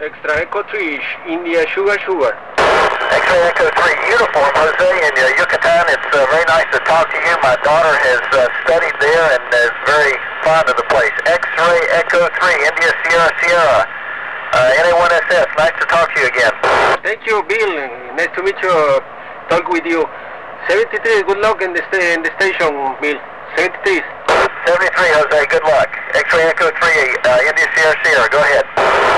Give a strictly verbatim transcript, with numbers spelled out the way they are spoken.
Extra Echo three, India Sugar Sugar. X-Ray Echo three, uniform, Jose, in uh, Yucatan. It's uh, very nice to talk to you. My daughter has uh, studied there and is very fond of the place. X-Ray Echo three, India Sierra Sierra. Uh, N A one S S, nice to talk to you again. Thank you, Bill. Nice to meet you. Talk with you. seventy-three, good luck in the, sta in the station, Bill. seventy-three. seventy-three, Jose, good luck. X-Ray Echo three, uh, India Sierra Sierra, go ahead.